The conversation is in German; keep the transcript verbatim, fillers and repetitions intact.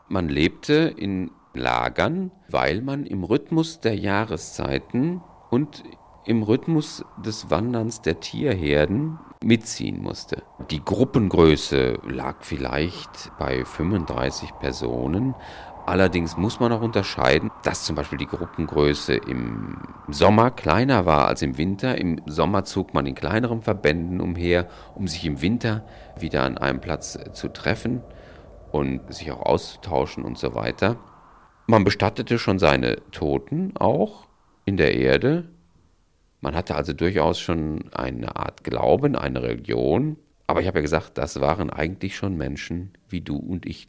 Man lebte in Lagern, weil man im Rhythmus der Jahreszeiten und im Rhythmus des Wanderns der Tierherden mitziehen musste. Die Gruppengröße lag vielleicht bei fünfunddreißig Personen. Allerdings muss man auch unterscheiden, dass zum Beispiel die Gruppengröße im Sommer kleiner war als im Winter. Im Sommer zog man in kleineren Verbänden umher, um sich im Winter wieder an einem Platz zu treffen und sich auch auszutauschen und so weiter. Man bestattete schon seine Toten auch in der Erde. Man hatte also durchaus schon eine Art Glauben, eine Religion. Aber ich habe ja gesagt, das waren eigentlich schon Menschen wie du und ich.